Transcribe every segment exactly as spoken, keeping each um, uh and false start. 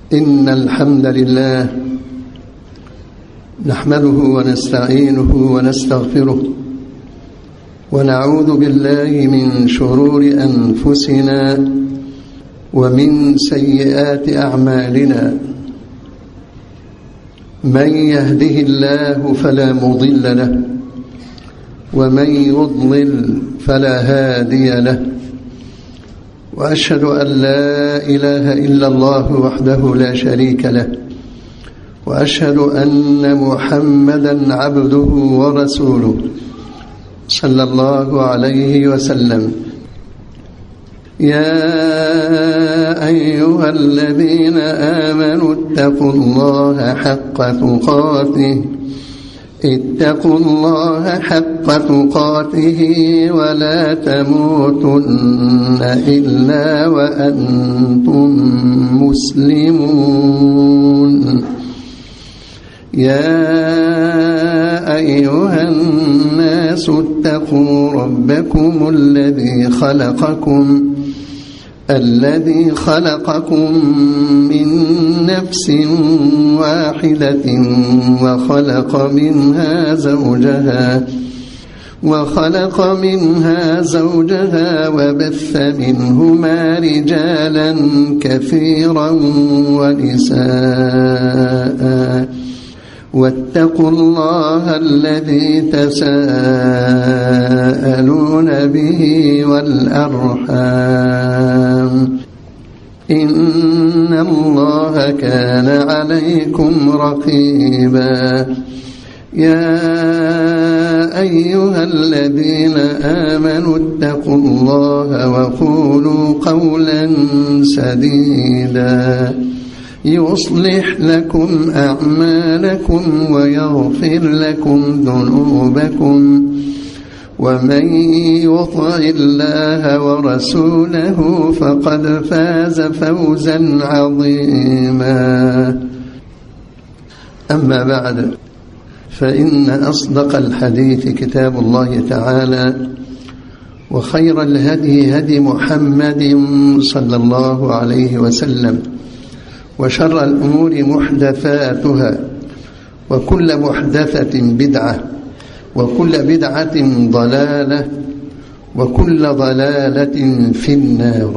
إن الحمد لله نحمده ونستعينه ونستغفره ونعوذ بالله من شرور أنفسنا ومن سيئات أعمالنا. من يهده الله فلا مضل له ومن يضلل فلا هادي له، وأشهد أن لا إله إلا الله وحده لا شريك له، وأشهد أن محمدا عبده ورسوله صلى الله عليه وسلم. يا أيها الذين آمنوا اتقوا الله حق تقاته اتقوا الله حق تقاته ولا تموتن إلا وأنتم مسلمون. يا أيها الناس اتقوا ربكم الذي خلقكم الذي خلقكم من نفس واحدة وخلق منها زوجها وخلق منها زوجها وبث منهما رجالا كثيرا ونساء، واتقوا الله الذي تساءلون به والأرحام إن الله كان عليكم رقيبا. يا أيها الذين آمنوا اتقوا الله وقولوا قولا سديدا يصلح لكم أعمالكم ويغفر لكم ذنوبكم، ومن يطع الله ورسوله فقد فاز فوزا عظيما. أما بعد، فإن أصدق الحديث كتاب الله تعالى، وخير الهدي هدي محمد صلى الله عليه وسلم، وشر الأمور محدثاتها، وكل محدثة بدعة، وكل بدعة ضلالة، وكل ضلالة في النار.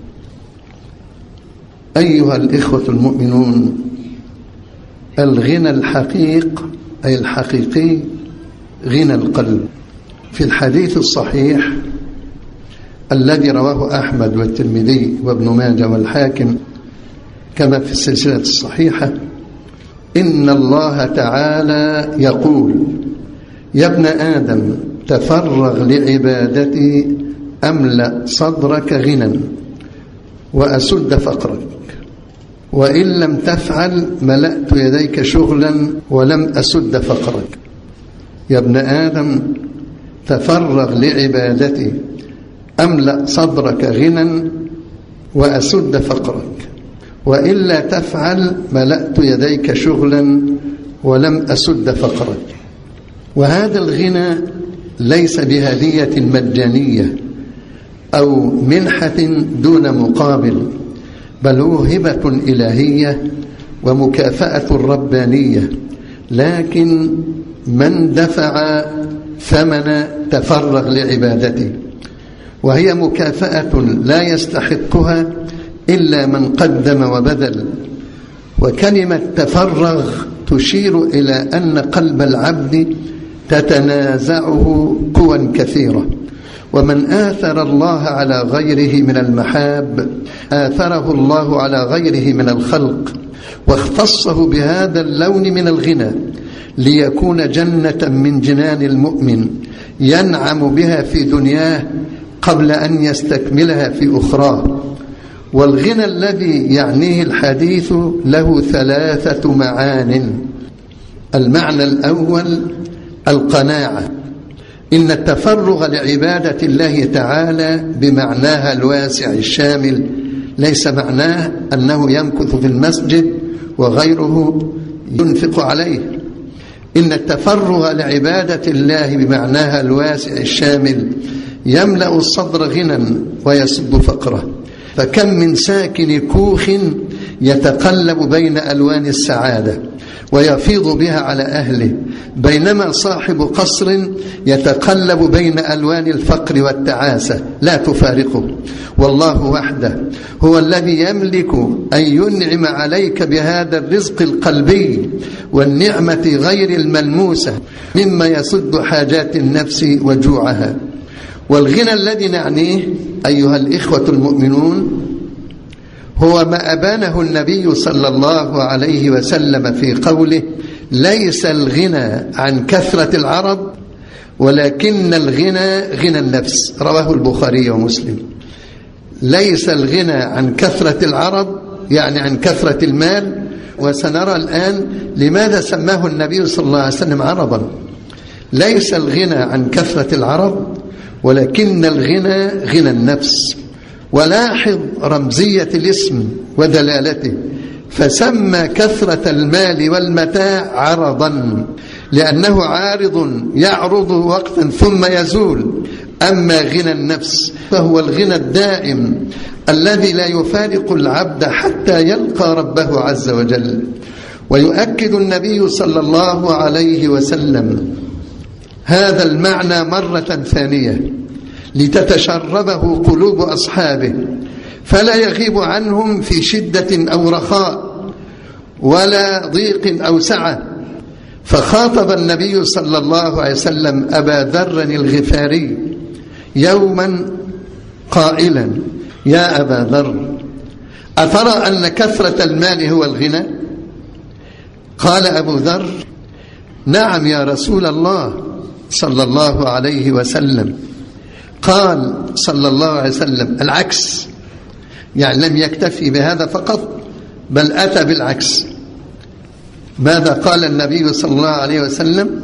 أيها الإخوة المؤمنون، الغنى الحقيق أي الحقيقي غنى القلب. في الحديث الصحيح الذي رواه أحمد والترمذي وابن ماجه والحاكم كما في السلسلة الصحيحة، إن الله تعالى يقول: يا ابن آدم تفرغ لعبادتي أملأ صدرك غنى وأسد فقرك، وإن لم تفعل ملأت يديك شغلا ولم أسد فقرك. يا ابن آدم تفرغ لعبادتي أملأ صدرك غنى وأسد فقرك، وإلا تفعل ملأت يديك شغلا ولم أسد فقرك. وهذا الغنى ليس بهدية مجانية أو منحة دون مقابل، بل هو هبة إلهية ومكافأة ربانية، لكن من دفع ثمن تفرغ لعبادته، وهي مكافأة لا يستحقها إلا من قدم وبذل. وكلمة تفرغ تشير إلى أن قلب العبد تتنازعه قوى كثيرة، ومن آثر الله على غيره من المحاب آثره الله على غيره من الخلق، واختصه بهذا اللون من الغنى ليكون جنة من جنان المؤمن ينعم بها في دنياه قبل أن يستكملها في أخراه. والغنى الذي يعنيه الحديث له ثلاثة معان. المعنى الأول القناعة. إن التفرغ لعبادة الله تعالى بمعناها الواسع الشامل ليس معناه أنه يمكث في المسجد وغيره ينفق عليه. إن التفرغ لعبادة الله بمعناها الواسع الشامل يملأ الصدر غنى ويسد فقره. فكم من ساكن كوخ يتقلب بين ألوان السعادة ويفيض بها على أهله، بينما صاحب قصر يتقلب بين ألوان الفقر والتعاسة لا تفارقه. والله وحده هو الذي يملك أن ينعم عليك بهذا الرزق القلبي والنعمة غير الملموسة مما يسد حاجات النفس وجوعها. والغنى الذي نعنيه أيها الإخوة المؤمنون هو ما أبانه النبي صلى الله عليه وسلم في قوله: ليس الغنى عن كثرة العرب ولكن الغنى غنى النفس، رواه البخاري ومسلم. ليس الغنى عن كثرة العرب يعني عن كثرة المال، وسنرى الآن لماذا سماه النبي صلى الله عليه وسلم عربا. ليس الغنى عن كثرة العرب ولكن الغنى غنى النفس. ولاحظ رمزية الاسم ودلالته، فسمى كثرة المال والمتاع عرضا لأنه عارض يعرض وقتا ثم يزول. أما غنى النفس فهو الغنى الدائم الذي لا يفارق العبد حتى يلقى ربه عز وجل. ويؤكد النبي صلى الله عليه وسلم هذا المعنى مرة ثانية لتتشربه قلوب أصحابه، فلا يغيب عنهم في شدة أو رخاء ولا ضيق أو سعة. فخاطب النبي صلى الله عليه وسلم أبا ذر الغفاري يوما قائلا: يا أبا ذر، أترى أن كثرة المال هو الغنى؟ قال أبو ذر: نعم يا رسول الله صلى الله عليه وسلم. قال صلى الله عليه وسلم العكس، يعني لم يكتفي بهذا فقط بل أتى بالعكس. ماذا قال النبي صلى الله عليه وسلم؟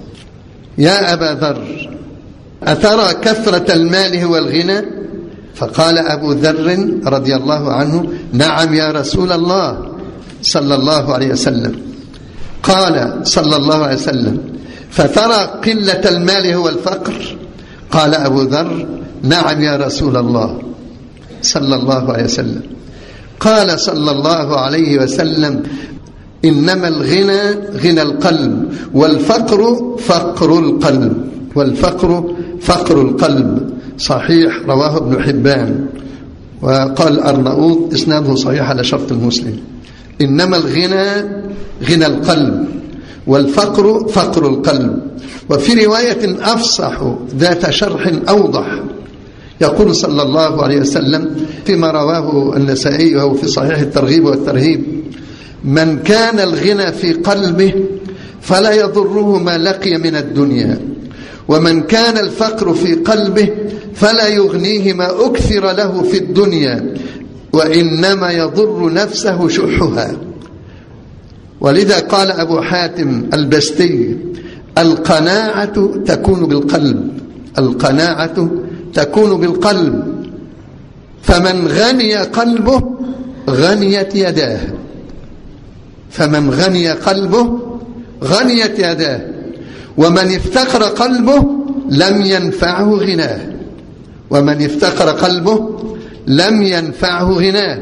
يا أبا ذر، أترى كثرة المال هو الغنى؟ فقال أبو ذر رضي الله عنه: نعم يا رسول الله صلى الله عليه وسلم. قال صلى الله عليه وسلم: فترى قلة المال هو الفقر؟ قال أبو ذر: نعم يا رسول الله صلى الله عليه وسلم. قال صلى الله عليه وسلم: إنما الغنى غنى القلب والفقر فقر القلب، والفقر فقر القلب. صحيح، رواه ابن حبان. وقال أرناؤوط إسناده صحيح على شرط المسلم. إنما الغنى غنى القلب والفقر فقر القلب. وفي رواية أفصح ذات شرح أوضح يقول صلى الله عليه وسلم فيما رواه النسائي وهو في صحيح الترغيب والترهيب: من كان الغنى في قلبه فلا يضره ما لقي من الدنيا، ومن كان الفقر في قلبه فلا يغنيه ما أكثر له في الدنيا، وإنما يضر نفسه شحها. ولذا قال أبو حاتم البستي: القناعة تكون بالقلب، القناعة تكون بالقلب، فمن غني قلبه غنيت يداه، فمن غني قلبه غنيت يداه، ومن افتقر قلبه لم ينفعه غناه، ومن افتقر قلبه لم ينفعه غناه.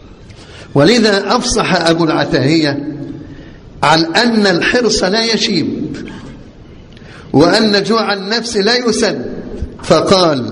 ولذا أفصح أبو العتاهية عن أن الحرص لا يشيب، وأن جوع النفس لا يسد، فقال: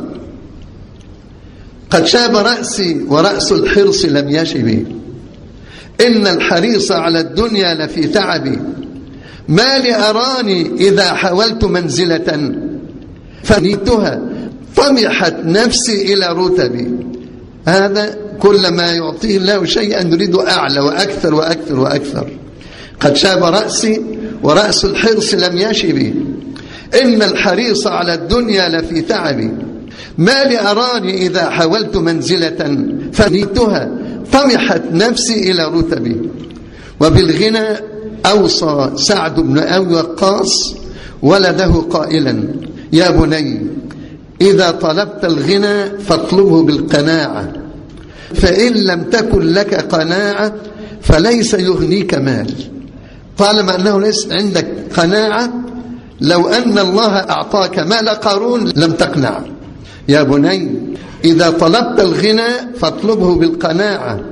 قد شاب رأسي ورأس الحرص لم يشب، إن الحريص على الدنيا لفي تعبي، ما لأراني إذا حاولت منزلة فنيتها طمحت نفسي إلى رتبي. هذا كلما يعطيه الله شيئا يريد أعلى وأكثر وأكثر وأكثر. قد شاب رأسي ورأس الحرص لم يشب، إن الحريص على الدنيا لفي تعبي، ما لأراني إذا حاولت منزلة فنيتها طمحت نفسي إلى رتبي. وبالغنى أوصى سعد بن أبي وقاص ولده قائلا: يا بني، إذا طلبت الغنى فاطلبه بالقناعة، فإن لم تكن لك قناعة فليس يغنيك مال. طالما أنه ليس عندك قناعة، لو أن الله أعطاك مال قارون لم تقنع. يا بني، إذا طلبت الغنى فاطلبه بالقناعة،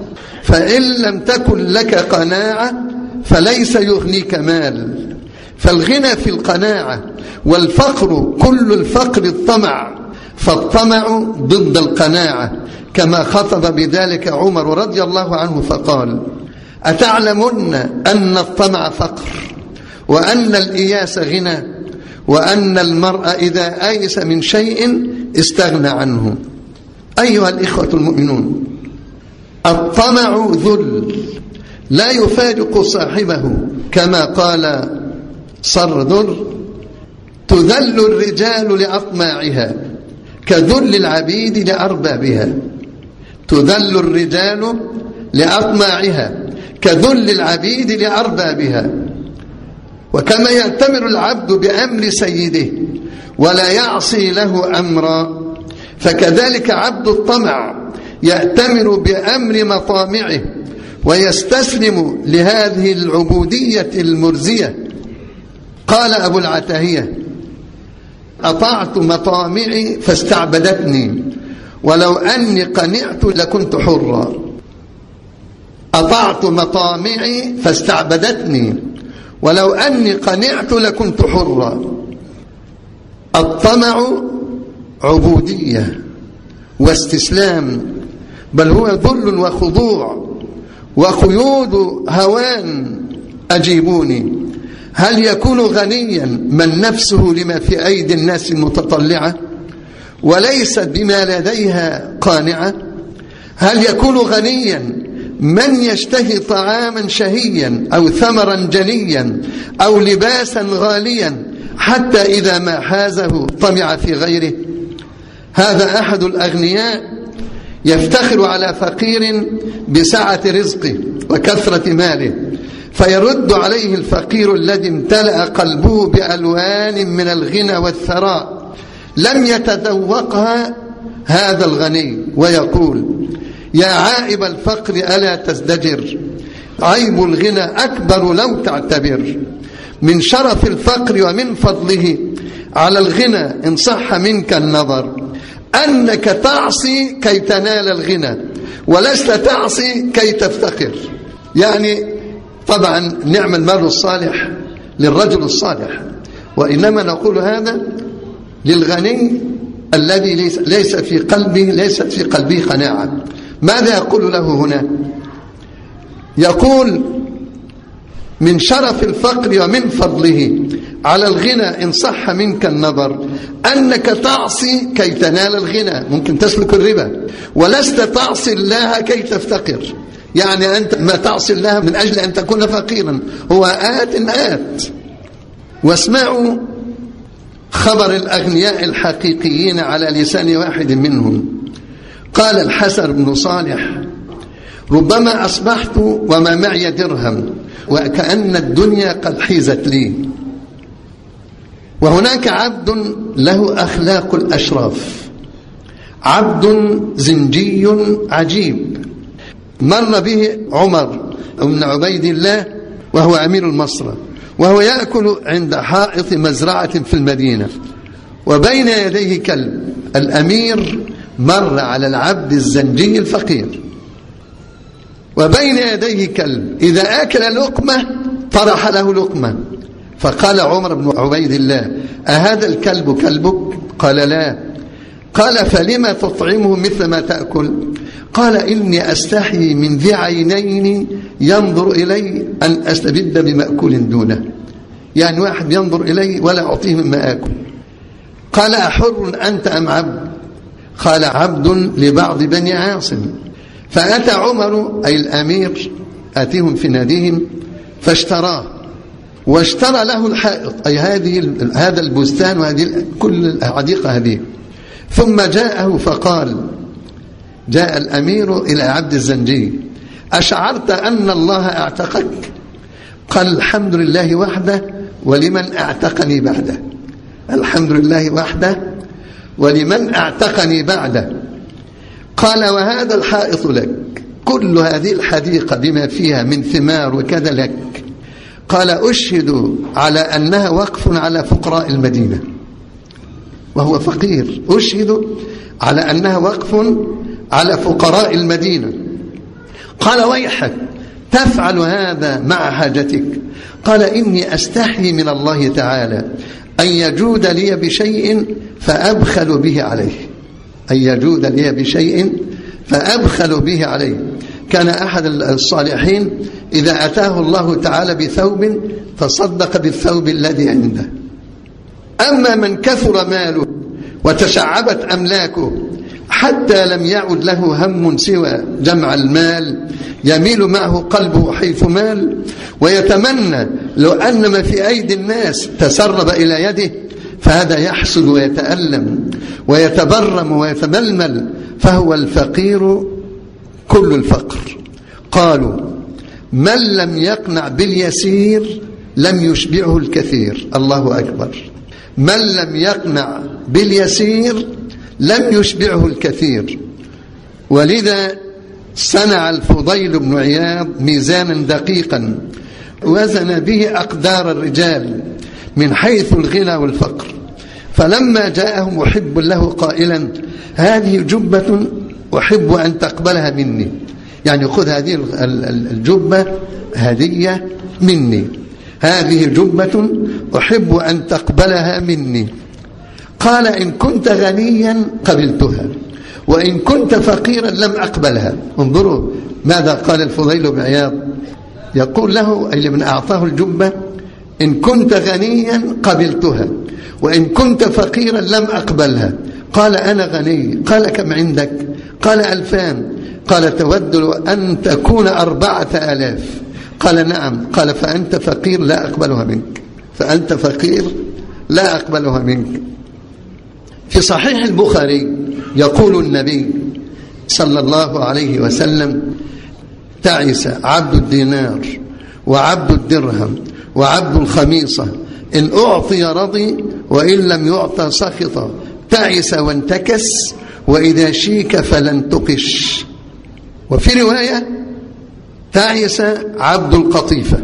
فإن لم تكن لك قناعة فليس يغنيك مال. فالغنى في القناعة، والفقر كل الفقر الطمع، فالطمع ضد القناعة، كما خطب بذلك عمر رضي الله عنه فقال: أتعلمون أن الطمع فقر، وأن الإياس غنى، وأن المرء إذا آيس من شيء استغنى عنه. أيها الإخوة المؤمنون، الطمع ذل لا يفارق صاحبه، كما قال صردر: تذل الرجال لأطماعها كذل العبيد لأربابها. تذل الرجال لأطماعها كذل العبيد لأربابها. وكما يأتمر العبد بأمر سيده ولا يعصي له أمرا، فكذلك عبد الطمع يأتمر بأمر مطامعه ويستسلم لهذه العبودية المرزية. قال أبو العتاهية: أطعت مطامعي فاستعبدتني، ولو أني قنعت لكنت حرا. أطعت مطامعي فاستعبدتني، ولو أني قنعت لكنت حرا. الطمع عبودية واستسلام، بل هو ذل وخضوع وقيود هوان. أجيبوني، هل يكون غنيا من نفسه لما في أيدي الناس متطلعة وليست بما لديها قانعة؟ هل يكون غنيا من يشتهي طعاما شهيا أو ثمرا جنيا أو لباسا غاليا حتى إذا ما حازه طمع في غيره؟ هذا أحد الأغنياء يفتخر على فقير بسعة رزقه وكثرة ماله، فيرد عليه الفقير الذي امتلأ قلبه بألوان من الغنى والثراء لم يتذوقها هذا الغني، ويقول: يا عائب الفقر ألا تزدجر، عيب الغنى أكبر لو تعتبر. من شرف الفقر ومن فضله على الغنى إن صح منك النظر، أنك تعصي كي تنال الغنى ولست تعصي كي تفتقر. يعني طبعا نعم المال الصالح للرجل الصالح، وإنما نقول هذا للغني الذي ليس في قلبه ليست في قلبه قناعة. ماذا يقول له هنا؟ يقول: من شرف الفقر ومن فضله على الغنى إن صح منك النظر، أنك تعصي كي تنال الغنى، ممكن تسلك الربا، ولست تعصي الله كي تفتقر. يعني أنت ما تعصي الله من أجل أن تكون فقيرا، هو آت آت. واسمعوا خبر الأغنياء الحقيقيين على لسان واحد منهم. قال الحسن بن صالح: ربما أصبحت وما معي درهم وكأن الدنيا قد حيزت لي. وهناك عبد له أخلاق الأشراف، عبد زنجي عجيب. مر به عمر بن عبيد الله وهو أمير المصرة، وهو يأكل عند حائط مزرعة في المدينة، وبين يديه كلب. الأمير مر على العبد الزنجي الفقير وبين يديه كلب، إذا أكل لقمة طرح له لقمة. فقال عمر بن عبيد الله: أهذا الكلب كلبك؟ قال: لا. قال: فلما تطعمه مثل ما تأكل؟ قال: إني أستحي من ذي عينين ينظر إلي أن أستبد بمأكول دونه. يعني واحد ينظر إلي ولا أعطيه مما آكل. قال: أحر أنت أم عبد؟ قال: عبد لبعض بني عاصم. فأتى عمر أي الأمير آتيهم في ناديهم فاشتراه، واشترى له الحائط أي هذه هذا البستان وهذه كل الحديقة هذه. ثم جاءه فقال: جاء الأمير إلى عبد الزنجي: أشعرت أن الله أعتقك؟ قال: الحمد لله وحده ولمن أعتقني بعده. الحمد لله وحده ولمن أعتقني بعده. قال: وهذا الحائط لك، كل هذه الحديقة بما فيها من ثمار وكذا لك. قال: أشهد على أنها وقف على فقراء المدينة، وهو فقير. أشهد على أنها وقف على فقراء المدينة. قال ويحك تفعل هذا مع حاجتك؟ قال إني أستحي من الله تعالى أن يجود لي بشيء فأبخل به عليه، أن يجود لي بشيء فأبخل به عليه. كان أحد الصالحين إذا أتاه الله تعالى بثوب تصدق بالثوب الذي عنده. أما من كثر ماله وتشعبت أملاكه حتى لم يعد له هم سوى جمع المال، يميل معه قلبه حيث مال ويتمنى لو أن ما في أيدي الناس تسرب إلى يده، فهذا يحسد ويتألم ويتبرم ويتململ، فهو الفقير كل الفقر. قالوا من لم يقنع باليسير لم يشبعه الكثير. الله أكبر. من لم يقنع باليسير لم يشبعه الكثير. ولذا صنع الفضيل بن عياض ميزانا دقيقا وزن به أقدار الرجال من حيث الغنى والفقر، فلما جاءه محب له قائلا هذه جبة أحب أن تقبلها مني، يعني خذ هذه الجبة هدية مني، هذه جبة أحب أن تقبلها مني. قال إن كنت غنيا قبلتها وإن كنت فقيرا لم أقبلها. انظروا ماذا قال الفضيل بن عياض، يقول له أي من أعطاه الجبة إن كنت غنيا قبلتها وإن كنت فقيرا لم أقبلها. قال أنا غني. قال كم عندك؟ قال ألفان. قال تود أن تكون أربعة آلاف. قال نعم. قال فأنت فقير لا أقبلها منك، فأنت فقير لا أقبلها منك. في صحيح البخاري يقول النبي صلى الله عليه وسلم تعس عبد الدينار وعبد الدرهم وعبد الخميصة، إن أعطي رضي وإن لم يعطى سخط، تعس وانتكس وإذا شيك فلن تقش. وفي رواية تعس عبد القطيفة.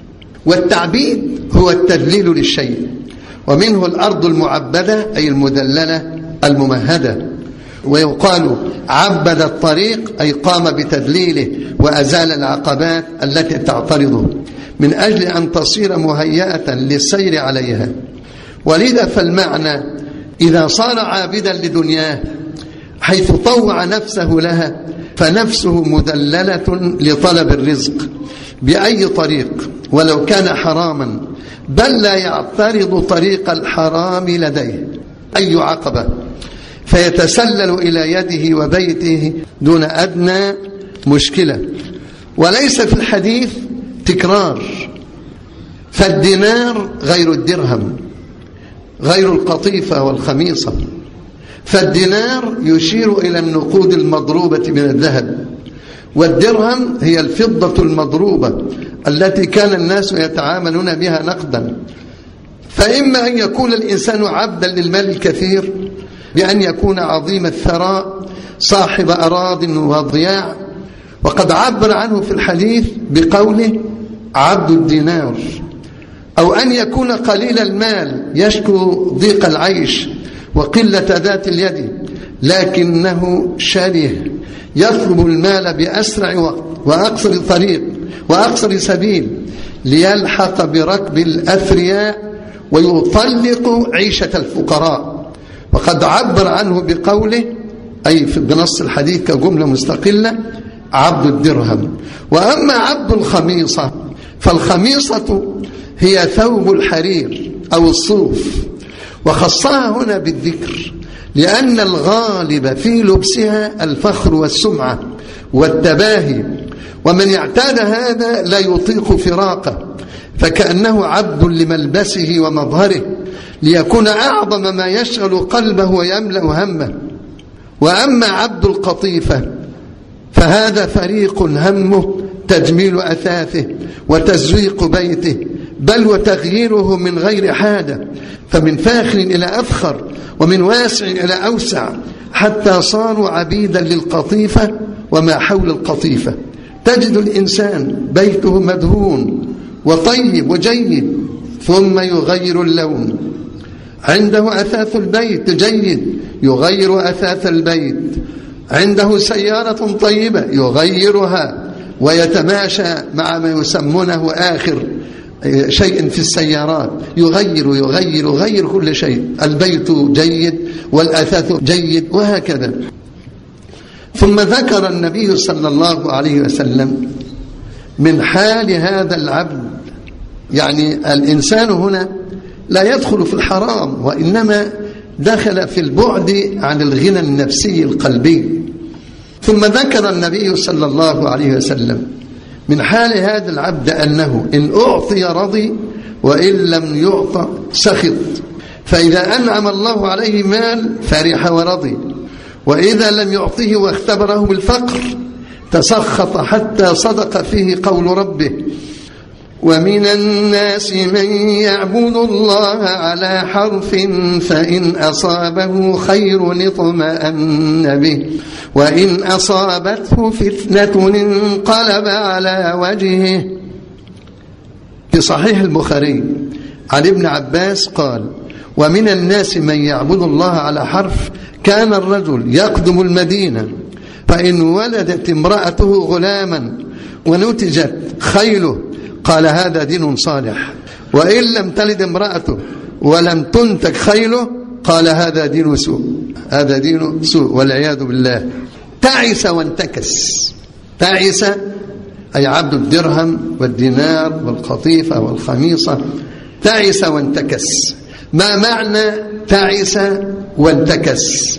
والتعبيد هو التدليل للشيء، ومنه الأرض المعبدة أي المدللة الممهدة. ويقال عبد الطريق أي قام بتدليله وأزال العقبات التي تعترضه من أجل أن تصير مهيئة للسير عليها. ولذا فالمعنى إذا صار عابدا لدنياه حيث طوع نفسه لها فنفسه مدللة لطلب الرزق بأي طريق ولو كان حراما، بل لا يعترض طريق الحرام لديه أي عقبة، فيتسلل إلى يده وبيته دون أدنى مشكلة. وليس في الحديث تكرار، فالدينار غير الدرهم غير القطيفة والخميصة. فالدينار يشير إلى النقود المضروبة من الذهب، والدرهم هي الفضة المضروبة التي كان الناس يتعاملون بها نقدا. فإما أن يكون الإنسان عبدا للمال الكثير بأن يكون عظيم الثراء صاحب أراض وضياع، وقد عبر عنه في الحديث بقوله عبد الدينار، أو أن يكون قليل المال يشكو ضيق العيش وقلة ذات اليد، لكنه شره يطلب المال بأسرع وقت وأقصر طريق وأقصر سبيل ليلحق بركب الأثرياء ويطلق عيشة الفقراء. وقد عبر عنه بقوله أي في بنص الحديث كجملة مستقلة عبد الدرهم. وأما عبد الخميصة فالخميصة هي ثوب الحرير أو الصوف، وخصها هنا بالذكر لأن الغالب في لبسها الفخر والسمعة والتباهي، ومن يعتاد هذا لا يطيق فراقه، فكأنه عبد لملبسه ومظهره ليكون أعظم ما يشغل قلبه ويملأ همه. وأما عبد القطيفة فهذا فريق همه تجميل أثاثه وتزويق بيته، بل وتغييره من غير حاجة، فمن فاخر إلى أفخر ومن واسع إلى أوسع، حتى صاروا عبيدا للقطيفة وما حول القطيفة. تجد الإنسان بيته مدهون وطيب وجيد ثم يغير اللون، عنده أثاث البيت جيد يغير أثاث البيت، عنده سيارة طيبة يغيرها، ويتماشى مع ما يسمونه آخر شيء في السيارات، يغير يغير يغير كل شيء، البيت جيد والأثاث جيد وهكذا. ثم ذكر النبي صلى الله عليه وسلم من حال هذا العبد، يعني الإنسان هنا لا يدخل في الحرام، وإنما دخل في البعد عن الغنى النفسي القلبي. ثم ذكر النبي صلى الله عليه وسلم من حال هذا العبد أنه إن أعطي رضي وإن لم يعطى سخط، فإذا أنعم الله عليه مال فرح ورضي، وإذا لم يعطه واختبره بالفقر تسخط حتى صدق فيه قول ربه: ومن الناس من يعبد الله على حرف فإن أصابه خير اطمأن به وإن أصابته فتنة انقلب على وجهه. في صحيح البخاري عن ابن عباس قال: ومن الناس من يعبد الله على حرف، كان الرجل يقدم المدينة فإن ولدت امرأته غلاما ونتجت خيله قال هذا دين صالح، وإن لم تلد امرأته ولم تنتج خيله قال هذا دين سوء، هذا دين سوء والعياذ بالله. تعس وانتكس، تعس أي عبد الدرهم والدينار والقطيفة والخميصة، تعس وانتكس. ما معنى تعس وانتكس؟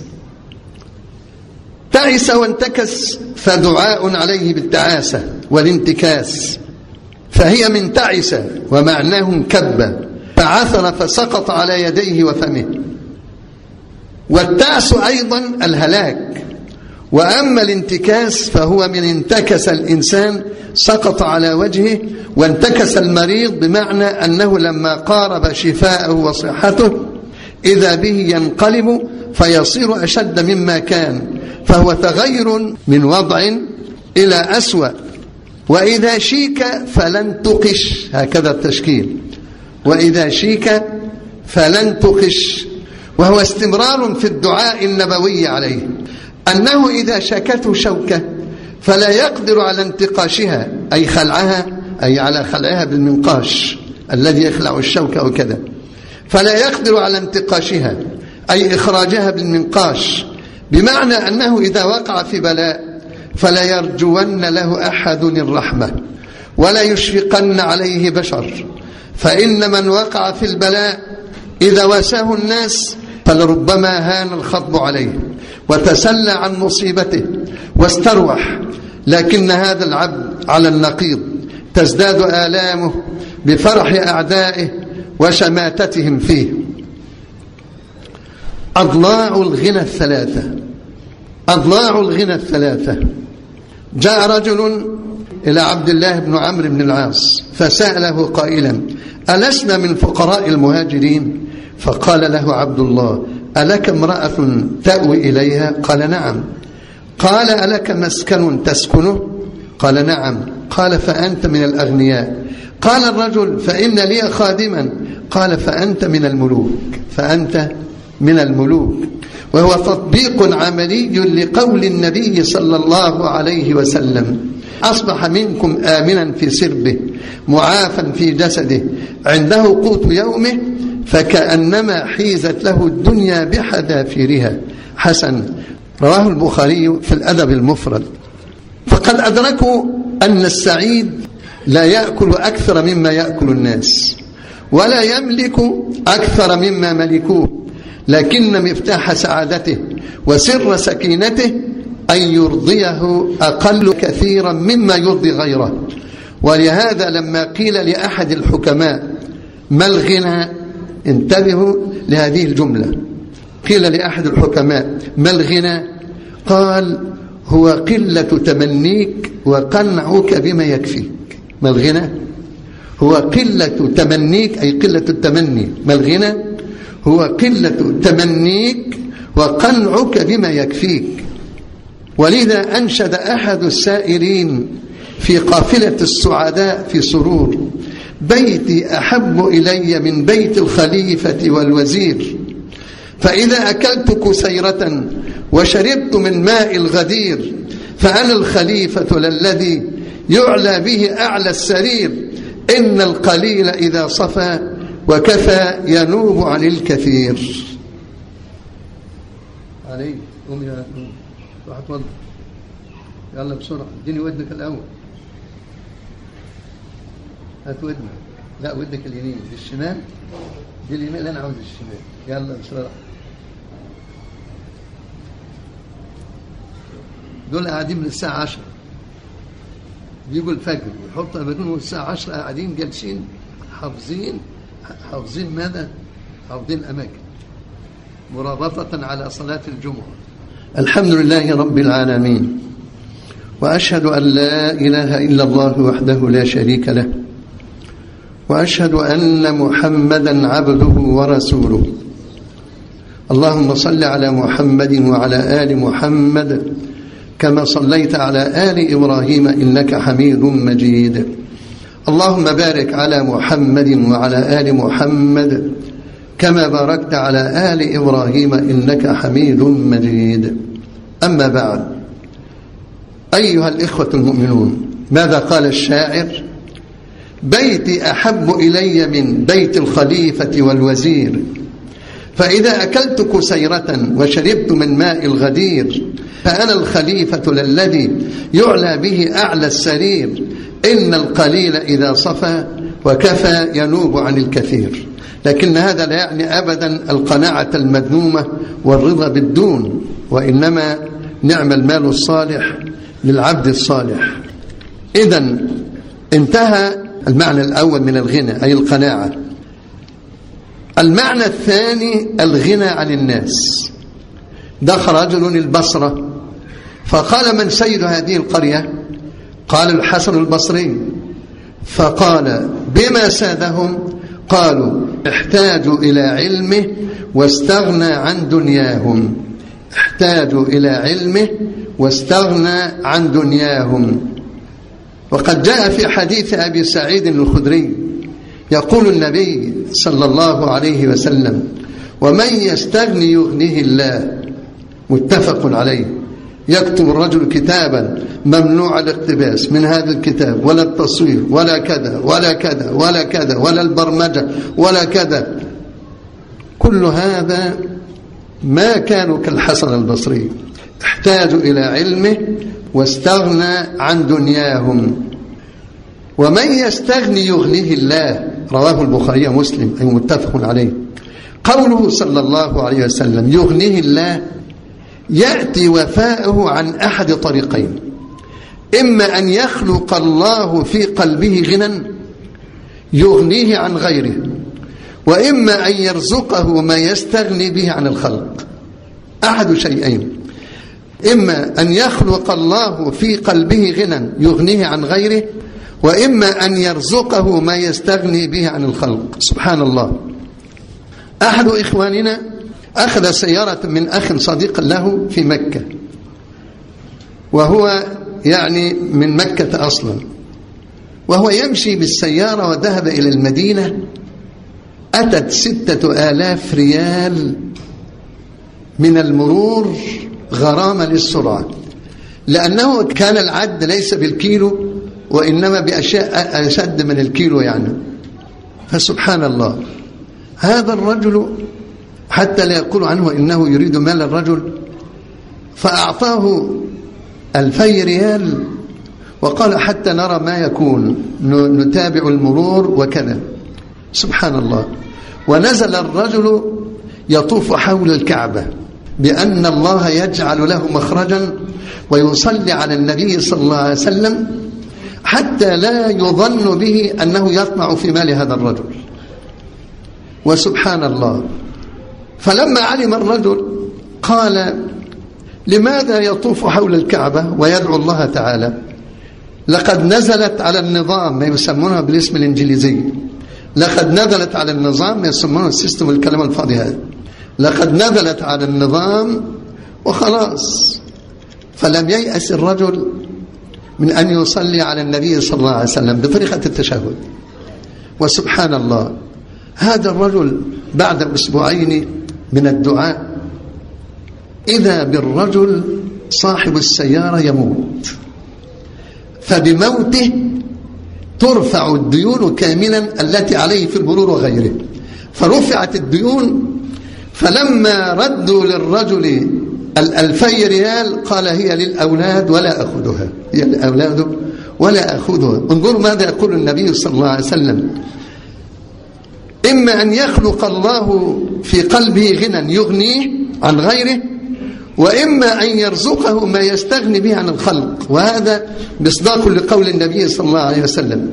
تعس وانتكس فدعاء عليه بالتعاسة والانتكاس، فهي من تعس ومعناه انكب، فعثر فسقط على يديه وفمه. والتعس أيضا الهلاك. وأما الانتكاس فهو من انتكس الإنسان سقط على وجهه، وانتكس المريض بمعنى أنه لما قارب شفاءه وصحته إذا به ينقلب فيصير أشد مما كان، فهو تغير من وضع إلى أسوأ. وإذا شيك فلن تقش، هكذا التشكيل، وإذا شيك فلن تقش، وهو استمرار في الدعاء النبوي عليه أنه إذا شكته شوكة فلا يقدر على انتقاشها، أي خلعها، أي على خلعها بالمنقاش الذي يخلع الشوكة وكذا، فلا يقدر على انتقاشها أي إخراجها بالمنقاش، بمعنى أنه إذا وقع في بلاء فلا يرجون له أحد الرحمة ولا يشفقن عليه بشر، فإن من وقع في البلاء إذا واساه الناس فلربما هان الخطب عليه وتسلى عن مصيبته واستروح، لكن هذا العبد على النقيض تزداد آلامه بفرح أعدائه وشماتتهم فيه. أضلاع الغنى الثلاثة، أضلاع الغنى الثلاثة. جاء رجل إلى عبد الله بن عمرو بن العاص فسأله قائلا: ألسنا من فقراء المهاجرين؟ فقال له عبد الله: ألك امرأة تأوي إليها؟ قال: نعم. قال: ألك مسكن تسكنه؟ قال: نعم. قال: فأنت من الأغنياء. قال الرجل: فإن لي خادما. قال: فأنت من الملوك، فأنت من الملوك. وهو تطبيق عملي لقول النبي صلى الله عليه وسلم: أصبح منكم آمنا في سربه معافا في جسده عنده قوت يومه فكأنما حيزت له الدنيا بحذافيرها. حسن. رواه البخاري في الأدب المفرد. فقد أدركوا أن السعيد لا يأكل أكثر مما يأكل الناس ولا يملك أكثر مما ملكوه، لكن مفتاح سعادته وسر سكينته أن يرضيه أقل كثيرا مما يرضي غيره. ولهذا لما قيل لأحد الحكماء: ما الغنى؟ انتبهوا لهذه الجملة. قيل لأحد الحكماء: ما الغنى؟ قال: هو قلة تمنيك وقنعك بما يكفيك. ما الغنى؟ هو قلة تمنيك، أي قلة التمني. ما الغنى؟ هو قلة تمنيك وقنعك بما يكفيك. ولذا أنشد أحد السائرين في قافلة السعداء في سرور: بيتي أحب إلي من بيت الخليفة والوزير، فإذا أكلت كسيرة وشربت من ماء الغدير فأنا الخليفة للذي يعلى به أعلى السرير إن القليل إذا صفى وكفى ينوب عن الكثير. علي قوم يا نوم روح اتوضى يلا بسرعة. اديني ودنك الأول. هات ودنك. لا ودنك اليمين الشمال. دي اليمين اللي أنا عاوز الشمال. يلا بسرعة. دول قاعدين من الساعة عشرة بيجوا الفجر ويحطوا أبدون الساعة عشرة قاعدين جالسين حافظين حافظين ماذا؟ حافظين الأماكن مرابطة على صلاة الجمعة. الحمد لله رب العالمين، وأشهد أن لا إله إلا الله وحده لا شريك له، وأشهد أن محمدا عبده ورسوله. اللهم صل على محمد وعلى آل محمد كما صليت على آل إبراهيم إنك حميد مجيد. اللهم بارك على محمد وعلى آل محمد كما باركت على آل إبراهيم إنك حميد مجيد. أما بعد، أيها الإخوة المؤمنون، ماذا قال الشاعر؟ بيتي أحب إلي من بيت الخليفة والوزير، فإذا أكلت كسيرة وشربت من ماء الغدير، فأنا الخليفة الذي يعلى به أعلى السرير، إن القليل إذا صفى وكفى ينوب عن الكثير. لكن هذا لا يعني أبدا القناعة المذمومة والرضا بالدون، وإنما نعم المال الصالح للعبد الصالح. إذن انتهى المعنى الأول من الغنى أي القناعة. المعنى الثاني الغنى عن الناس. دخل رجل البصرة فقال: من سيد هذه القرية؟ قال: الحسن البصري. فقال: بما سادهم؟ قالوا: احتاجوا إلى علمه واستغنى عن دنياهم. احتاجوا إلى علمه واستغنى عن دنياهم. وقد جاء في حديث أبي سعيد الخدري يقول النبي صلى الله عليه وسلم: ومن يستغني يغنيه الله. متفق عليه. يكتب الرجل كتابا ممنوع الاقتباس من هذا الكتاب ولا التصوير ولا كذا ولا كذا ولا كذا ولا البرمجة ولا كذا، كل هذا ما كانوا كالحسن البصري، احتاجوا إلى علمه واستغنى عن دنياهم. ومن يستغني يغنيه الله، رواه البخاري ومسلم أي متفق عليه. قوله صلى الله عليه وسلم يغنيه الله، يأتي وفاؤه عن أحد طريقين: إما أن يخلق الله في قلبه غنى يغنيه عن غيره، وإما أن يرزقه ما يستغني به عن الخلق. أحد شيئين: إما أن يخلق الله في قلبه غنى يغنيه عن غيره، وإما أن يرزقه ما يستغني به عن الخلق. سبحان الله. أحد إخواننا أخذ سيارة من أخ صديق له في مكة، وهو يعني من مكة أصلا، وهو يمشي بالسيارة وذهب إلى المدينة. أتت ستة آلاف ريال من المرور غرامة للسرعة، لأنه كان العد ليس بالكيلو وإنما بأشياء أشد من الكيلو يعني. فسبحان الله، هذا الرجل حتى لا يقول عنه إنه يريد مال الرجل، فأعطاه ألفي ريال وقال: حتى نرى ما يكون، نتابع المرور وكذا. سبحان الله. ونزل الرجل يطوف حول الكعبة بأن الله يجعل له مخرجا، ويصلي على النبي صلى الله عليه وسلم حتى لا يظن به أنه يطمع في مال هذا الرجل. وسبحان الله، فلما علم الرجل قال: لماذا يطوف حول الكعبة ويدعو الله تعالى؟ لقد نزلت على النظام ما يسمونها بالاسم الإنجليزي، لقد نزلت على النظام ما يسمونه السيستم والكلام الفاضي هذا، لقد نزلت على النظام وخلاص. فلم ييأس الرجل من أن يصلي على النبي صلى الله عليه وسلم بطريقة التشهد. وسبحان الله، هذا الرجل بعد أسبوعين من الدعاء إذا بالرجل صاحب السيارة يموت. فبموته ترفع الديون كاملا التي عليه في المرور وغيره. فرفعت الديون، فلما ردوا للرجل الألفي ريال قال هي للأولاد ولا أخذها، هي للأولاد ولا أخذها. انظروا ماذا يقول النبي صلى الله عليه وسلم: إما أن يخلق الله في قلبه غنى يغنيه عن غيره، وإما أن يرزقه ما يستغني به عن الخلق. وهذا مصداق لقول النبي صلى الله عليه وسلم: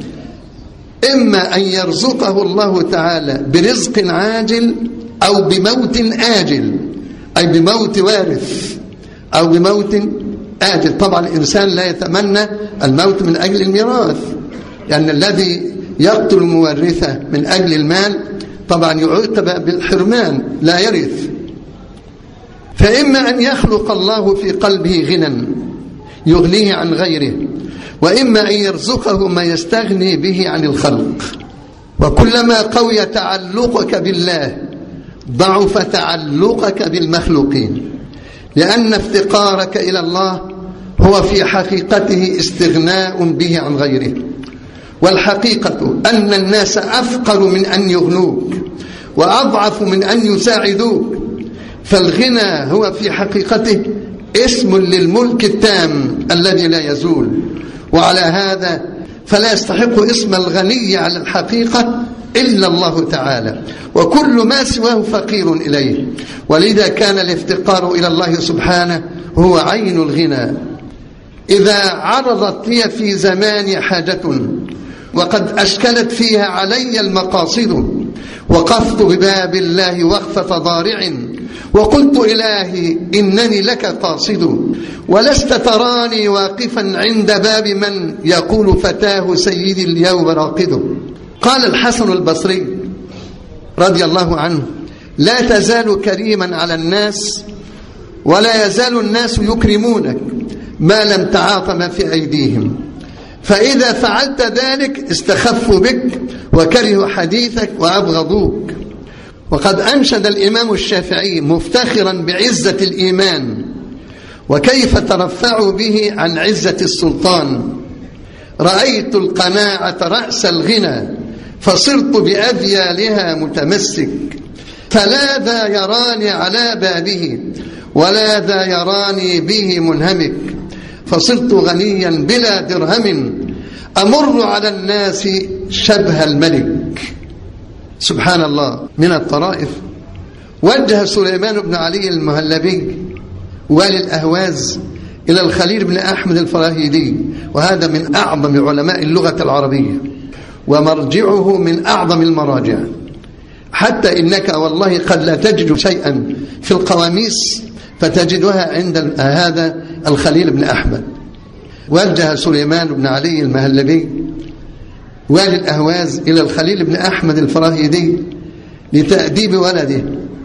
إما أن يرزقه الله تعالى برزق عاجل أو بموت آجل، أي بموت وارث أو بموت آجل. طبعا الإنسان لا يتمنى الموت من أجل الميراث، لأن الذي يقتل مورثه من أجل المال طبعا يعتبر بالحرمان لا يرث. فإما أن يخلق الله في قلبه غنى يغنيه عن غيره، وإما أن يرزقه ما يستغني به عن الخلق. وكلما قوي تعلقك بالله ضعف تعلقك بالمخلوقين، لأن افتقارك إلى الله هو في حقيقته استغناء به عن غيره. والحقيقة أن الناس أفقر من أن يغنوك وأضعف من أن يساعدوك. فالغنى هو في حقيقته اسم للملك التام الذي لا يزول، وعلى هذا فلا يستحق اسم الغني على الحقيقة إلا الله تعالى، وكل ما سواه فقير إليه. ولذا كان الافتقار إلى الله سبحانه هو عين الغنى. إذا عرضت لي في زمان حاجة وقد أشكلت فيها علي المقاصد، وقفت بباب الله وقفة ضارع وقلت إلهي إنني لك قاصد، ولست تراني واقفا عند باب من يقول فتاه سيدي اليوم راقد. قال الحسن البصري رضي الله عنه: لا تزال كريما على الناس ولا يزال الناس يكرمونك ما لم تعاط ما في أيديهم، فإذا فعلت ذلك استخفوا بك وكرهوا حديثك وأبغضوك. وقد أنشد الإمام الشافعي مفتخرا بعزة الإيمان وكيف ترفعوا به عن عزة السلطان: رأيت القناعة رأس الغنى فصرت بأذيالها متمسك، فلا ذا يراني على بابه ولا ذا يراني به منهمك، فصرت غنيا بلا درهم أمر على الناس شبه الملك. سبحان الله. من الطرائف وجه سليمان بن علي المهلبي والي الأهواز إلى الخليل بن أحمد الفراهيدي، وهذا من أعظم علماء اللغة العربية ومرجعه من أعظم المراجع، حتى إنك والله قد لا تجد شيئا في القواميس فتجدها عند هذا الخليل بن أحمد. وجه سليمان بن علي المهلبي والي الأهواز إلى الخليل بن أحمد الفراهيدي لتأديب ولده،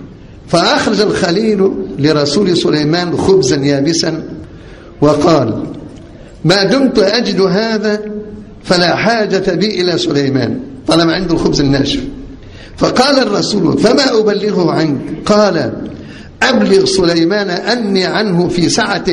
فأخرج الخليل لرسول سليمان خبزا يابسا وقال: ما دمت أجد هذا فلا حاجة بي إلى سليمان طالما عنده الخبز الناشف. فقال الرسول: فما أبلغه عنك؟ قال: أبلغ سليمان أني عنه في سعة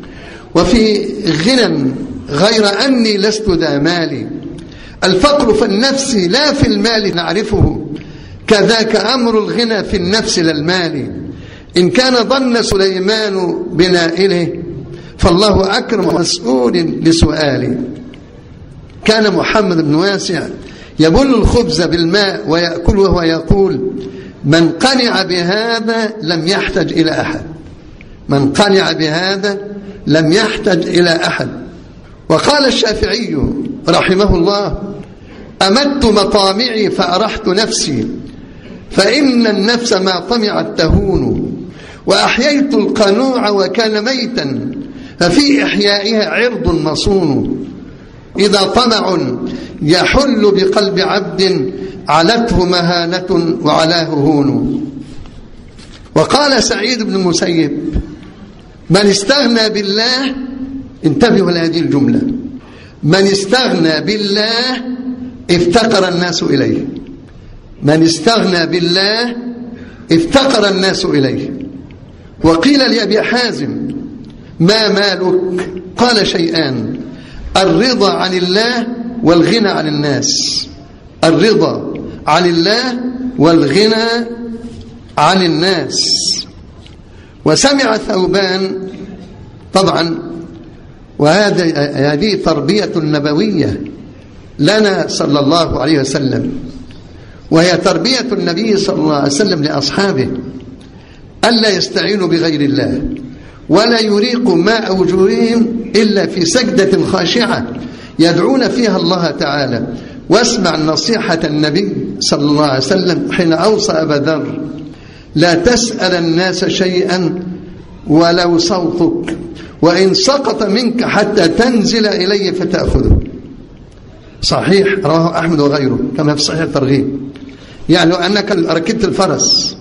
وفي غنى، غير أني لست ذا مال. الفقر في النفس لا في المال نعرفه، كذاك أمر الغنى في النفس لا المال. إن كان ظن سليمان بنائله فالله أكرم مسؤول لسؤاله. كان محمد بن واسع يبل الخبز بالماء ويأكل وهو يقول: من قنع بهذا لم يحتج إلى أحد، من قنع بهذا لم يحتج إلى أحد. وقال الشافعي رحمه الله: أمدت مطامعي فأرحت نفسي، فإن النفس ما طمعت تهون، وأحييت القنوع وكان ميتا، ففي إحيائها عرض مصون. إذا طمع يحل بقلب عبد علته مهانة وعلاه هون. وقال سعيد بن المسيب: من استغنى بالله، انتبهوا لهذه الجملة، من استغنى بالله افتقر الناس إليه، من استغنى بالله افتقر الناس إليه. وقيل لأبي حازم: ما مالك؟ قال: شيئان، الرضا عن الله والغنى عن الناس. الرضا عن الله والغنى عن الناس. وسمع ثوبان طبعا، وهذه تربية نبوية لنا صلى الله عليه وسلم، وهي تربية النبي صلى الله عليه وسلم لأصحابه ألا يستعينوا بغير الله ولا يريقوا ماء وجوههم إلا في سجدة خاشعة يدعون فيها الله تعالى. واسمع نصيحة النبي صلى الله عليه وسلم حين أوصى أبا ذر: لا تسأل الناس شيئا ولو صوتك، وإن سقط منك حتى تنزل إليه فتأخذه. صحيح، رواه أحمد وغيره كما في صحيح الترغيب. يعني لو أنك ركبت الفرس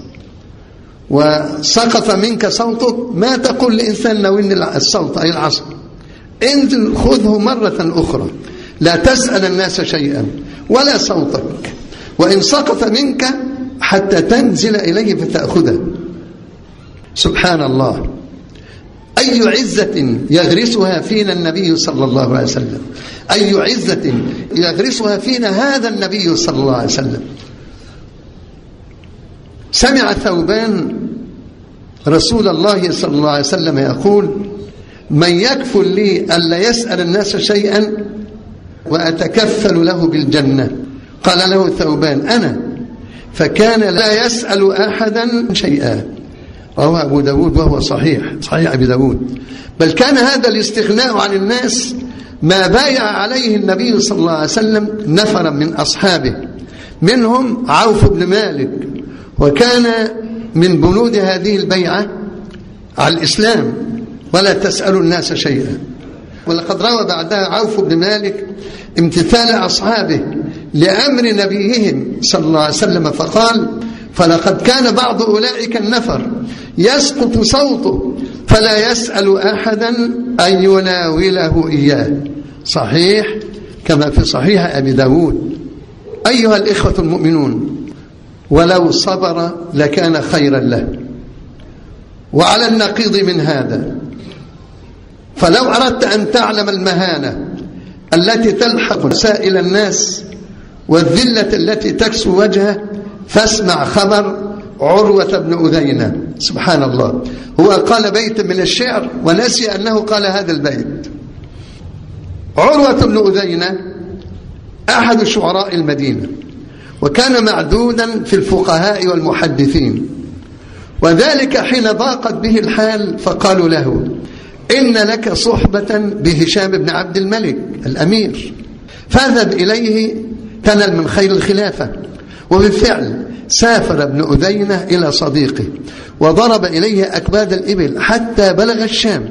وسقط منك صوتك ما تقول لإنسان ناولني الصوت أي العصا، انزل خذه مرة أخرى. لا تسأل الناس شيئا ولا صوتك، وإن سقط منك حتى تنزل إليه فتأخذه. سبحان الله، أي عزة يغرسها فينا النبي صلى الله عليه وسلم، أي عزة يغرسها فينا هذا النبي صلى الله عليه وسلم. سمع ثوبان رسول الله صلى الله عليه وسلم يقول: من يكفل لي ألا يسأل الناس شيئا وأتكفل له بالجنة؟ قال له ثوبان: أنا. فكان لا يسأل أحدا شيئا. رواه أبو داود وهو صحيح، صحيح أبي داود. بل كان هذا الاستغناء عن الناس ما بايع عليه النبي صلى الله عليه وسلم نفرا من أصحابه، منهم عوف بن مالك، وكان من بنود هذه البيعة على الإسلام: ولا تسألوا الناس شيئا. ولقد روى بعدها عوف بن مالك امتثال أصحابه لأمر نبيهم صلى الله عليه وسلم فقال: فلقد كان بعض أولئك النفر يسقط صوته فلا يسأل أحدا أن يناوله إياه. صحيح كما في صحيح أبي داود. أيها الإخوة المؤمنون، ولو صبر لكان خيرا له. وعلى النقيض من هذا، فلو أردت أن تعلم المهانة التي تلحق سائل الناس والذلة التي تكسو وجهه، فاسمع خبر عروة بن أذينة. سبحان الله، هو قال بيت من الشعر ونسي أنه قال هذا البيت. عروة بن أذينة أحد شعراء المدينة، وكان معدودا في الفقهاء والمحدثين، وذلك حين ضاقت به الحال فقالوا له: إن لك صحبة بهشام بن عبد الملك الأمير، فاذهب إليه تنل من خير الخلافة. وبالفعل سافر ابن أذينة إلى صديقه وضرب إليه أكباد الإبل حتى بلغ الشام،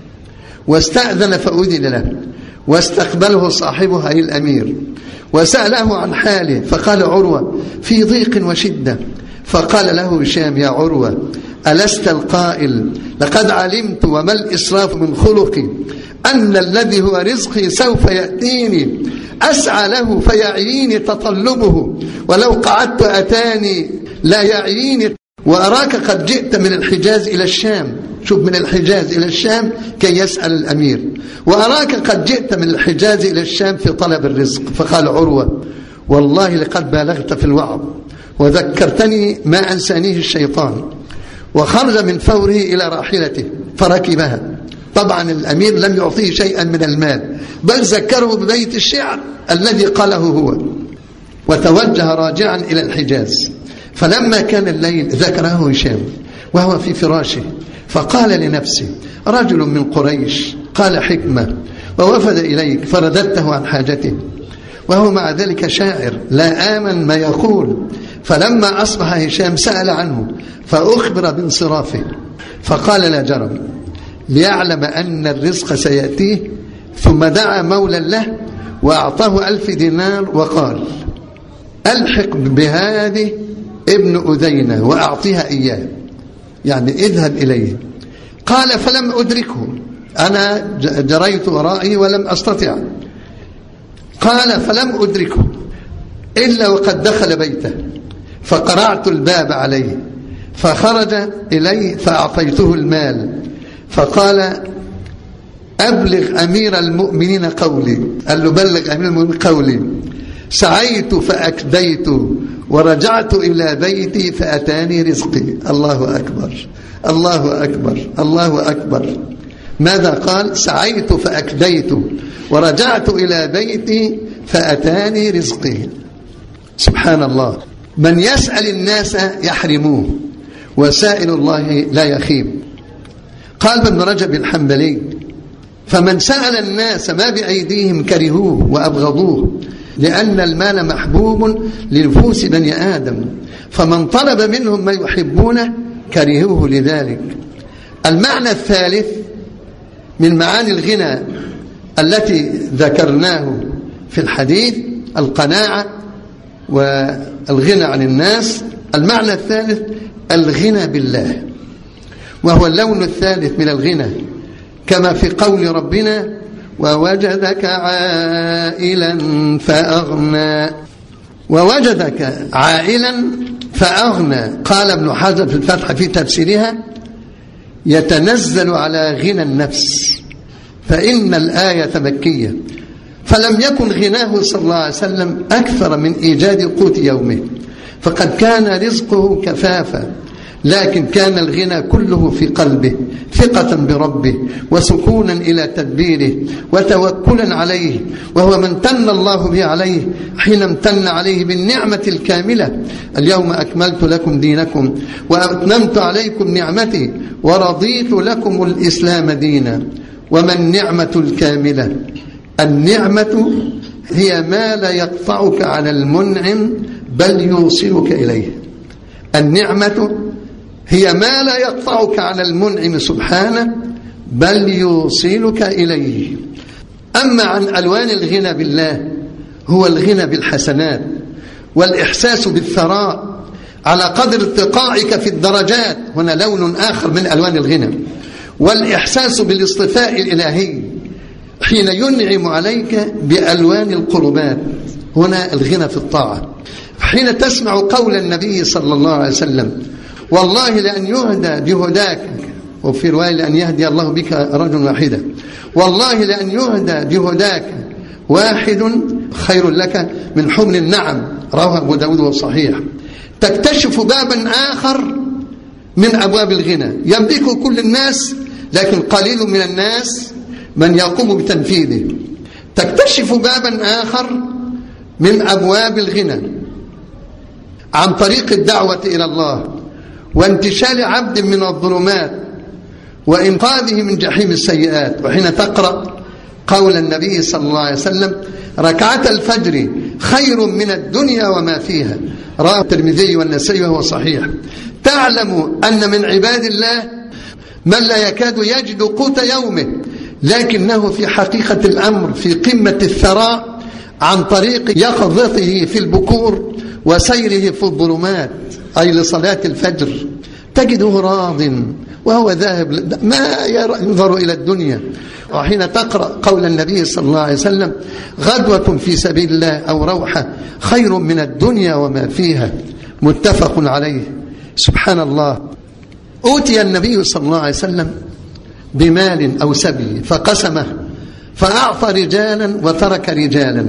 واستأذن فأذن له، واستقبله صاحبه أي الأمير وسأله عن حاله، فقال عروة: في ضيق وشدة. فقال له هشام: يا عروة، ألست القائل لقد علمت وما الإسراف من خلقي أن الذي هو رزقي سوف يأتيني أسعى له فيعيني تطلبه، ولو قعدت أتاني لا يعيني. وأراك قد جئت من الحجاز إلى الشام، شوف، من الحجاز إلى الشام كي يسأل الأمير، وأراك قد جئت من الحجاز إلى الشام في طلب الرزق. فقال عروة: والله لقد بالغت في الوعظ وذكرتني ما أنسانيه الشيطان. وخرج من فوره إلى راحلته فركبها. طبعا الأمير لم يعطيه شيئا من المال، بل ذكره ببيت الشعر الذي قاله هو، وتوجه راجعا إلى الحجاز. فلما كان الليل ذكره هشام وهو في فراشه، فقال لنفسه: رجل من قريش قال حكمة ووفد إليك فرددته عن حاجته، وهو مع ذلك شاعر لا آمن ما يقول. فلما أصبح هشام سأل عنه فأخبر بانصرافه، فقال: لا جرم، ليعلم أن الرزق سيأتيه. ثم دعا مولا له وأعطاه ألف دينار وقال: ألحق بهذه ابن أذينة وأعطيها إياه، يعني اذهب إليه. قال: فلم أدركه، أنا جريت ورائي ولم أستطع. قال: فلم أدركه إلا وقد دخل بيته، فقرعت الباب عليه، فخرج إلي فأعطيته المال، فقال: أبلغ أمير المؤمنين قولي، قال له بلغ أمير المؤمنين قولي، سعيت فأكديت ورجعت إلى بيتي فأتاني رزقي. الله أكبر الله أكبر الله أكبر. ماذا قال؟ سعيت فأكديت ورجعت إلى بيتي فأتاني رزقي. سبحان الله. من يسأل الناس يحرموه وسائل الله لا يخيب. قال ابن رجب الحنبلي: فمن سأل الناس ما بأيديهم كرهوه وأبغضوه، لأن المال محبوب لنفوس بني آدم، فمن طلب منهم ما يحبونه كرهوه لذلك. المعنى الثالث من معاني الغنى التي ذكرناه في الحديث القناعة والغنى عن الناس. المعنى الثالث الغنى بالله، وهو اللون الثالث من الغنى، كما في قول ربنا: ووجدك عائلا فأغنى. ووجدك عائلا فأغنى. قال ابن حجر في الفتح في تفسيرها: يتنزل على غنى النفس، فإن الآية مكية، فلم يكن غناه صلى الله عليه وسلم أكثر من إيجاد قوت يومه، فقد كان رزقه كفافا، لكن كان الغنى كله في قلبه، ثقة بربه وسكونا إلى تدبيره وتوكلا عليه، وهو من تن الله به عليه حين امتن عليه بالنعمة الكاملة: اليوم أكملت لكم دينكم وأتممت عليكم نعمتي ورضيت لكم الإسلام دينا. وما النعمة الكاملة؟ النعمة هي ما لا يقطعك عن المنعم بل يوصلك إليه. النعمة هي ما لا يقطعك عن المنعم سبحانه بل يوصلك إليه. أما عن ألوان الغنى بالله هو الغنى بالحسنات والإحساس بالثراء على قدر ارتقائك في الدرجات، هنا لون آخر من ألوان الغنى، والإحساس بالاصطفاء الإلهي حين ينعم عليك بألوان القربات، هنا الغنى في الطاعة. حين تسمع قول النبي صلى الله عليه وسلم: والله لأن يهدى بهداك، وفي رواية لأن يهدي الله بك رجل واحدا، والله لأن يهدى بهداك واحد خير لك من حمل النعم، رواه أبو داود وصحيح. تكتشف بابا آخر من أبواب الغنى يملكه كل الناس، لكن قليل من الناس من يقوم بتنفيذه. تكتشف بابا آخر من أبواب الغنى عن طريق الدعوة إلى الله وانتشال عبد من الظلمات وإنقاذه من جحيم السيئات. وحين تقرأ قول النبي صلى الله عليه وسلم: ركعة الفجر خير من الدنيا وما فيها، رواه الترمذي والنسائي وهو صحيح، تعلم أن من عباد الله من لا يكاد يجد قوت يومه، لكنه في حقيقة الأمر في قمة الثراء عن طريق يقظته في البكور وسيره في الظلمات، أي لصلاة الفجر، تجده راض وهو ذاهب ما ينظر إلى الدنيا. وحين تقرأ قول النبي صلى الله عليه وسلم: غدوة في سبيل الله أو روحة خير من الدنيا وما فيها، متفق عليه. سبحان الله. أوتي النبي صلى الله عليه وسلم بمال أو سبي فقسمه، فأعطى رجالا وترك رجالا،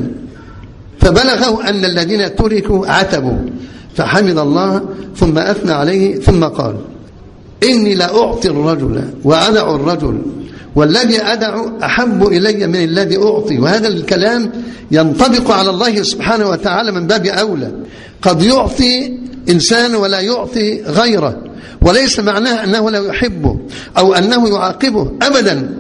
فبلغه أن الذين تركوا عتبوا، فحمد الله ثم أثنى عليه ثم قال: إني لأعطي الرجل وأدع الرجل، والذي أدع أحب إلي من الذي أعطي. وهذا الكلام ينطبق على الله سبحانه وتعالى من باب أولى. قد يعطي إنسان ولا يعطي غيره، وليس معناه أنه لا يحبه أو أنه يعاقبه أبدا،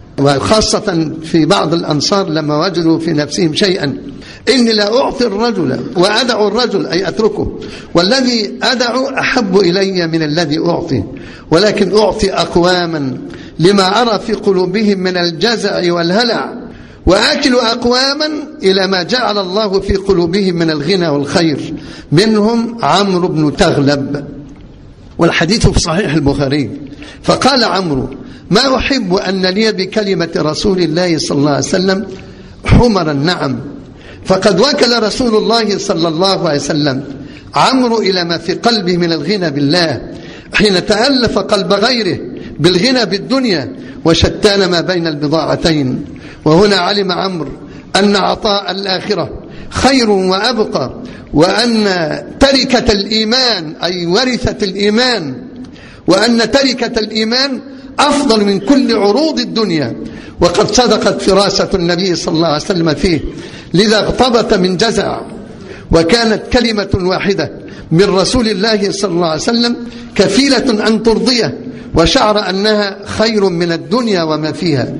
وخاصة في بعض الأنصار لما وجدوا في نفسهم شيئا: إني لا أعطي الرجل وأدع الرجل، أي أتركه، والذي أدع أحب إلي من الذي أعطي، ولكن أعطي أقواما لما أرى في قلوبهم من الجزع والهلع، وآكل أقواما إلى ما جعل الله في قلوبهم من الغنى والخير، منهم عمرو بن تغلب. والحديث في صحيح البخاري. فقال عمرو: ما أحب أن لي بكلمة رسول الله صلى الله عليه وسلم حمر النعم. فقد وكل رسول الله صلى الله عليه وسلم عمرو إلى ما في قلبه من الغنى بالله، حين تألف قلب غيره بالغنى بالدنيا وشتان ما بين البضاعتين. وهنا علم عمرو أن عطاء الآخرة خير وأبقى، وأن تركة الإيمان أي ورثة الإيمان، وأن تركة الإيمان أفضل من كل عروض الدنيا. وقد صدقت فراسة النبي صلى الله عليه وسلم فيه، لذا اغتبط من جزع. وكانت كلمة واحدة من رسول الله صلى الله عليه وسلم كفيلة أن ترضيه، وشعر أنها خير من الدنيا وما فيها.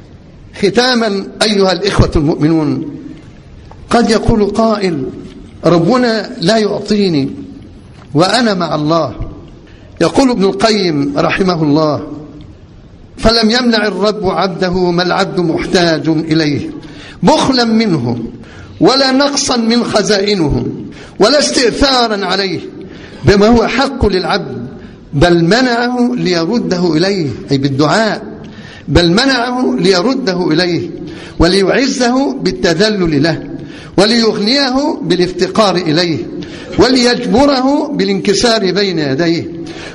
ختاما أيها الإخوة المؤمنون، قد يقول قائل: ربنا لا يعطيني وأنا مع الله. يقول ابن القيم رحمه الله: فلم يمنع الرب عبده ما العبد محتاج إليه بخلا منه، ولا نقصا من خزائنه، ولا استئثارا عليه بما هو حق للعبد، بل منعه ليرده إليه، أي بالدعاء، بل منعه ليرده إليه وليعزه بالتذلل له، وليغنيه بالافتقار إليه، وليجبره بالانكسار بين يديه،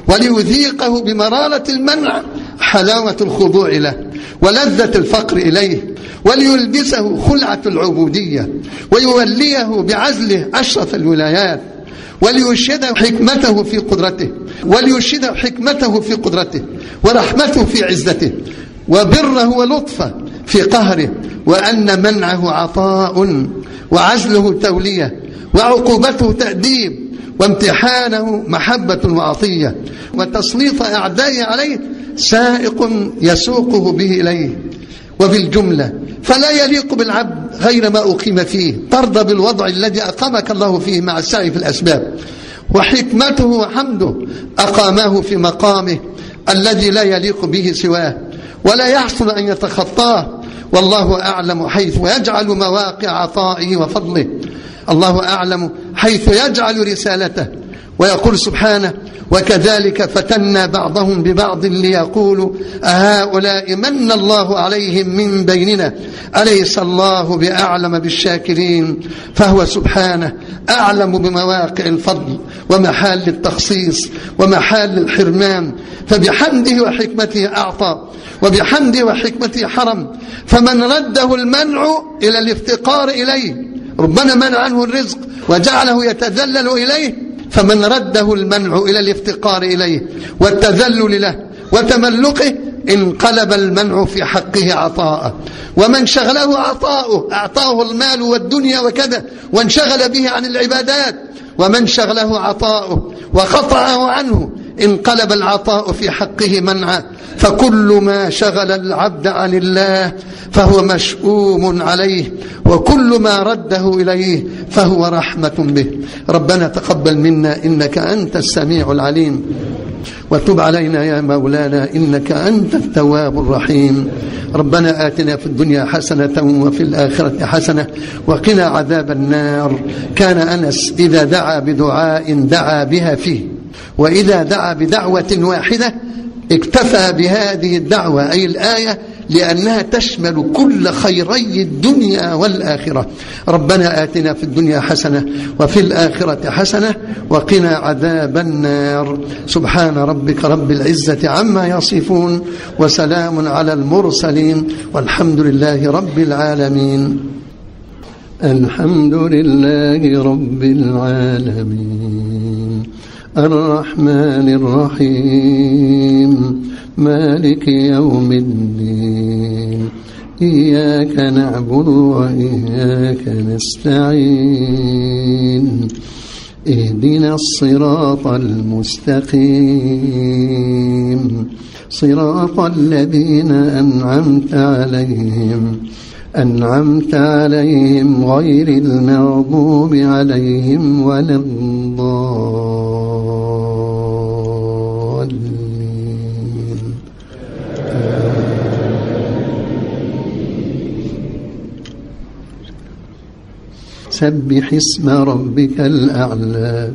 وليذيقه بمرارة المنع حلاوة الخضوع له ولذة الفقر إليه، وليلبسه خلعة العبودية، ويوليه بعزله أشرف الولايات، وليشهد حكمته في قدرته وليشهد حكمته في قدرته ورحمته في عزته، وبره ولطفه في قهره، وأن منعه عطاء، وعزله تولية، وعقوبته تأديب، وامتحانه محبة وعطية، وتسليط أعدائه عليه سائق يسوقه به إليه. وفي الجملة فلا يليق بالعبد غير ما أقيم فيه، ترضى بالوضع الذي أقامك الله فيه مع السعي في الأسباب، وحكمته وحمده أقاماه في مقامه الذي لا يليق به سواه، ولا يحصل أن يتخطاه. والله أعلم حيث يجعل مواقع عطائه وفضله، الله أعلم حيث يجعل رسالته. ويقول سبحانه: وكذلك فتنا بعضهم ببعض ليقولوا أهؤلاء من الله عليهم من بيننا أليس الله بأعلم بالشاكرين. فهو سبحانه أعلم بمواقع الفضل ومحال التخصيص ومحال الحرمان، فبحمده وحكمته أعطى، وبحمده وحكمته حرم. فمن رده المنع إلى الافتقار إليه، ربنا منع عنه الرزق وجعله يتذلل إليه، فمن رده المنع إلى الافتقار إليه والتذلل له وتملقه انقلب المنع في حقه عطاءه. ومن شغله عطاؤه أعطاه المال والدنيا وكذا وانشغل به عن العبادات، ومن شغله عطاؤه وقطعه عنه انقلب العطاء في حقه منعا. فكل ما شغل العبد عن الله فهو مشؤوم عليه، وكل ما رده إليه فهو رحمة به. ربنا تقبل منا إنك أنت السميع العليم، وتب علينا يا مولانا إنك أنت التواب الرحيم. ربنا آتنا في الدنيا حسنة وفي الآخرة حسنة وقنا عذاب النار. كان أنس إذا دعا بدعاء دعا بها فيه، وإذا دعا بدعوة واحدة اكتفى بهذه الدعوة أي الآية، لأنها تشمل كل خيري الدنيا والآخرة. ربنا آتنا في الدنيا حسنة وفي الآخرة حسنة وقنا عذاب النار. سبحان ربك رب العزة عما يصفون، وسلام على المرسلين، والحمد لله رب العالمين. الحمد لله رب العالمين الرحمن الرحيم مالك يوم الدين إياك نعبد وإياك نستعين اهدنا الصراط المستقيم صراط الذين أنعمت عليهم أنعمت عليهم غير المغضوب عليهم ولا الضالين. سبح اسم ربك الأعلى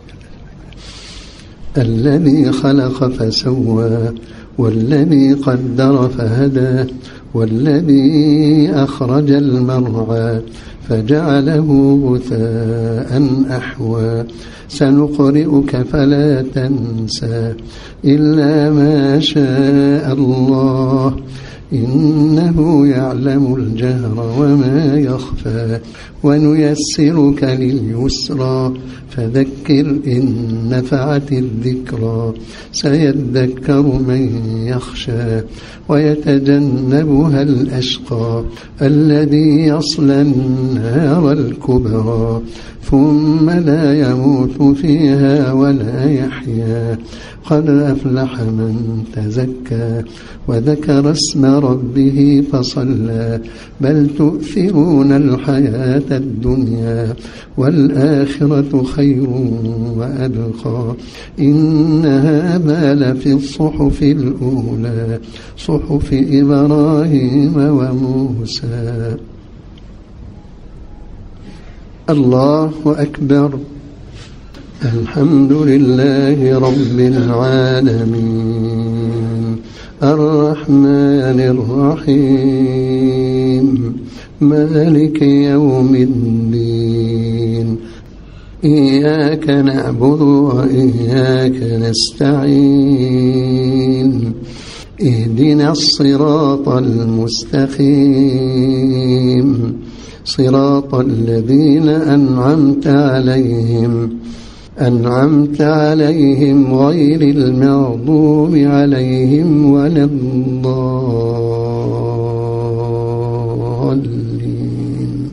الذي خلق فسوى والذي قدر فهدى والذي أخرج المرعى فجعله غثاء أحوى سنقرئك فلا تنسى إلا ما شاء الله إنه يعلم الجهر وما يخفى ونيسرك لليسرى فذكر إن نفعت الذكرى سيذكر من يخشى ويتجنبها الأشقى الذي يصلى النار الكبرى ثم لا يموت فيها ولا يحيا قد أفلح من تزكى وذكر اسم ربه فصلى بل تؤثرون الحياة الدنيا والآخرة خير وأبقى إن هذا لفي الصحف الأولى صحف إبراهيم وموسى. الله أكبر. الحمد لله رب العالمين الرحمن الرحيم مالك يوم الدين إياك نعبد وإياك نستعين اهدنا الصراط المستقيم صراط الذين أنعمت عليهم أنعمت عليهم غير المغضوب عليهم ولا الضالين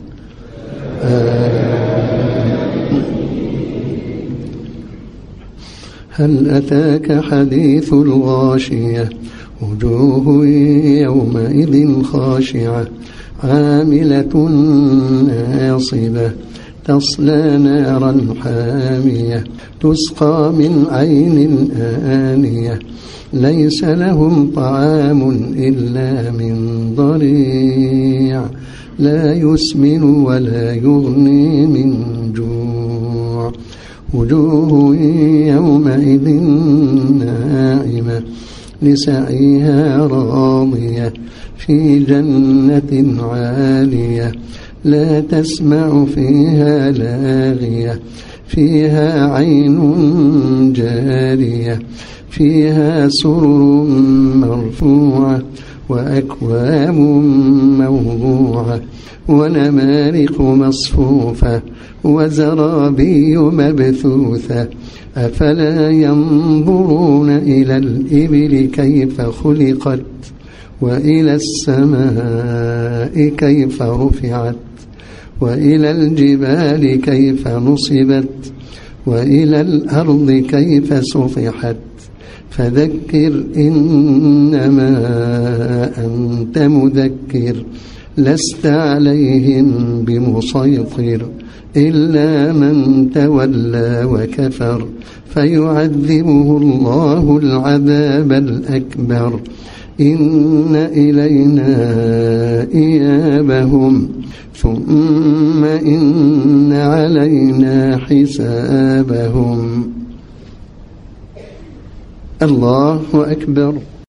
هل أتاك حديث الغاشية وجوه يومئذ خاشعة عاملة ناصبة تصلى نارا حامية تسقى من عين آنية ليس لهم طعام إلا من ضريع لا يسمن ولا يغني من جوع وجوه يومئذ ناعمة لسعيها راضية في جنة عالية لا تسمع فيها لاغية فيها عين جارية فيها سرر مرفوعة وأكواب موضوعة ونمارق مصفوفة وزرابي مبثوثة أفلا ينظرون إلى الإبل كيف خلقت وإلى السماء كيف رفعت وإلى الجبال كيف نصبت وإلى الأرض كيف سطحت فذكر إنما أنت مذكر لست عليهم بمسيطر إلا من تولى وكفر فيعذبه الله العذاب الأكبر إن إلينا إيابهم ثم إن علينا حسابهم. الله أكبر.